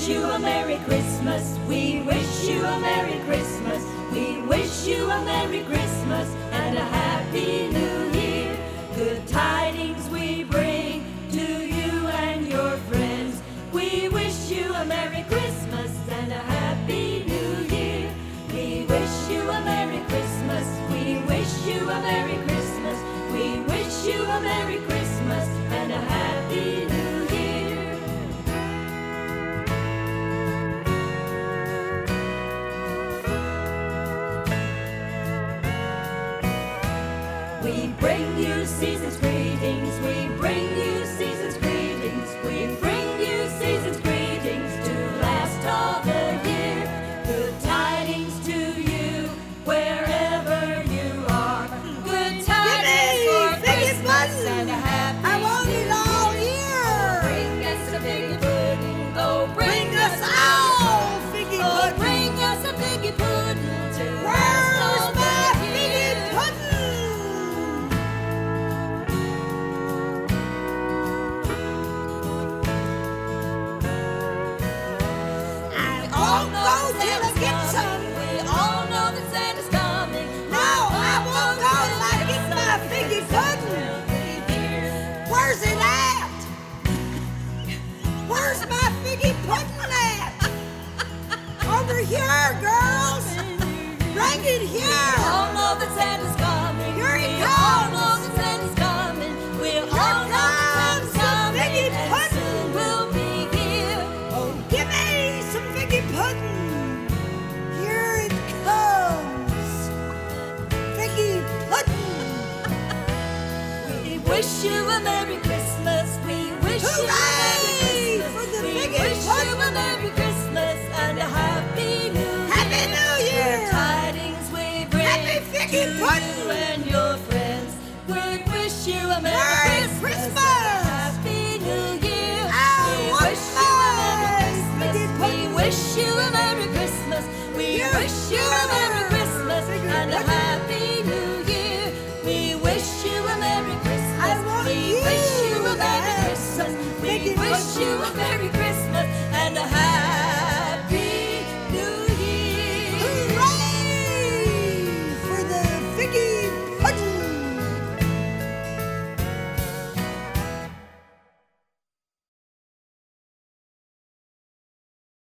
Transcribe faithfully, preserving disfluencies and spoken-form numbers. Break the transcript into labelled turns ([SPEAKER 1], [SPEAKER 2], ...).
[SPEAKER 1] wish you a Merry Christmas. We wish you a Merry Christmas. We wish you a Merry Christmas and a Happy New Year. Good tidings we bring to you and your friends. We wish you a Merry Christmas and a Happy New Year. We wish you a Merry Christmas. We wish you a Merry Christmas. We wish you a Merry Christmas and a Happy New Year. We bring you season's greetings. We bring you season's greetings. We bring you season's greetings to last all the year. Good tidings to you wherever you are. Good tidings for Christmas and a happy
[SPEAKER 2] I want it all year.
[SPEAKER 1] Bring us a figgy pudding. Oh, bring,
[SPEAKER 2] Bring
[SPEAKER 1] us
[SPEAKER 2] us
[SPEAKER 1] a
[SPEAKER 2] all figgy
[SPEAKER 1] Oh,
[SPEAKER 2] pudding.
[SPEAKER 1] bring us a figgy pudding to
[SPEAKER 2] Where's
[SPEAKER 1] last all
[SPEAKER 2] my
[SPEAKER 1] the
[SPEAKER 2] figgy
[SPEAKER 1] year.
[SPEAKER 2] pudding? I won't go till I get some.
[SPEAKER 1] We all know that Santa's coming.
[SPEAKER 2] No, I won't go till I get my figgy pudding. Where's it at? Where's my figgy pudding at? Over here, girls. Bring it
[SPEAKER 1] We
[SPEAKER 2] here.
[SPEAKER 1] all know that Santa's coming.
[SPEAKER 2] Here he
[SPEAKER 1] We all
[SPEAKER 2] comes.
[SPEAKER 1] know that Santa's coming. We all know
[SPEAKER 2] comes
[SPEAKER 1] that Santa's
[SPEAKER 2] the
[SPEAKER 1] coming.
[SPEAKER 2] figgy
[SPEAKER 1] And
[SPEAKER 2] pudding.
[SPEAKER 1] soon we'll be here.
[SPEAKER 2] Oh, give me some figgy pudding. Here it comes. Figgy pudding.
[SPEAKER 1] We wish you a Merry Christmas.